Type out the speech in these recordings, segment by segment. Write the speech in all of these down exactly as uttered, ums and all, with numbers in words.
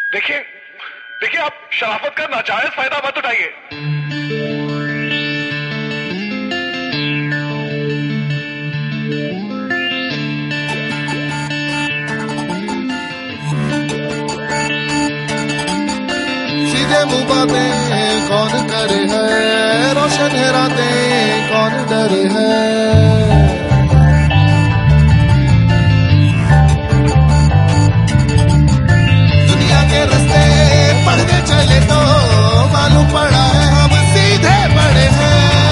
देखिए देखिए आप शराफत का नाजायज फायदा मत उठाइए। सीधे मुंह बातें कौन करे है, रोशन है रातें कौन डरे है। दुनिया के रास्ते पढ़ने चले तो मालूम पड़ा है हम सीधे पड़े हैं।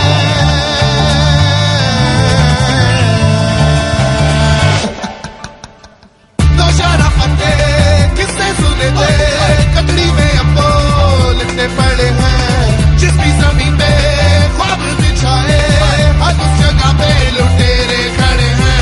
तो शराफतें किससे सुने थे, ककड़ी में अब्बो लिखने पड़े हैं। जिस भी जमीन पे ख्वाब बिछाए हर उस जगह पे लुटेरे खड़े हैं।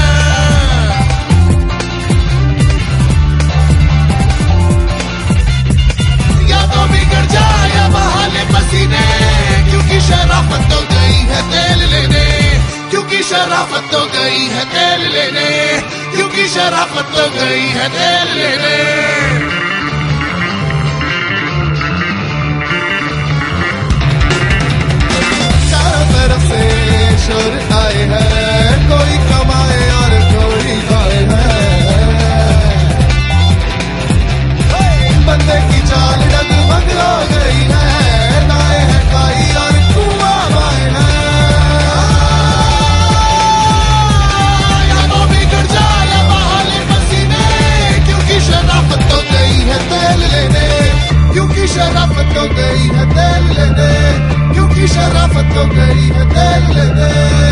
या तो बिगड़ जाए या बहाले पसीने, क्योंकि शराफत तो गई है तेल लेने, क्योंकि शराफत तो गई है तेल लेने, क्योंकि शराफत तो गई है तेल लेने। शोर आए हैं, कोई कमाए और कोई खाए है। बंदे की चाल डगमग हो गई है, नाए है काई और कुआं बाए है। या तो बिगड़ जाए बहाले पसीने, क्योंकि शराफत तो गई है तेल लेने, क्योंकि शराफत तो गई है तेल लेने, क्योंकि शराफत तो गई है तेल लेने।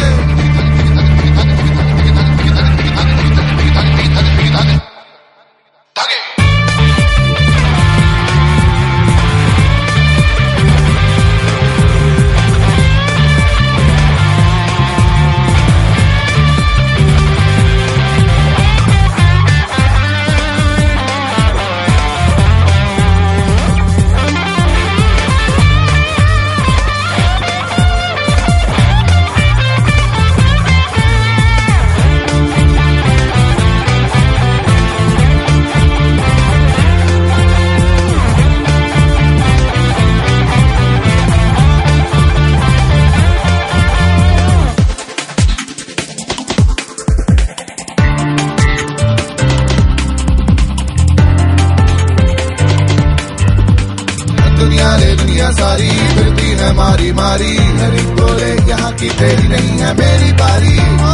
दुनिया रे दुनिया सारी फिरती है मारी मारी, हर एक बोले यहाँ की तेरी नहीं है मेरी बारी।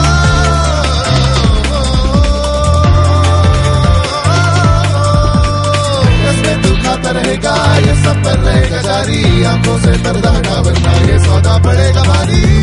इसमें तू खाता रहेगा ये सब पर रहेगा जारी, आंखों से पर्दा हटा वरना ये सौदा पड़ेगा भारी।